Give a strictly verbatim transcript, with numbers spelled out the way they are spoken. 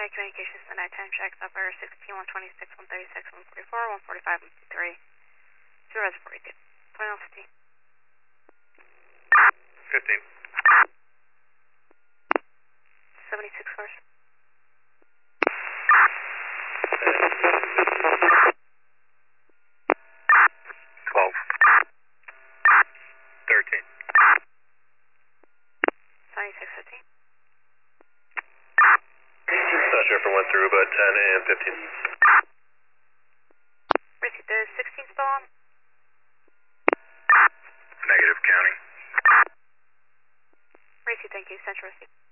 Military Communications, the nighttime checks, operator sixteen, one twenty-six, one thirty-six, one forty-four, one forty-five, one fifty-three. Zero forty-two. twenty-one fifteen. fifteen. seventy-six cars. twelve. thirteen. seventy-six fifteen. Not sure if it went through, but ten and fifteen. Receipt, the sixteen still on? Negative, counting. Receipt, thank you. Central receipt.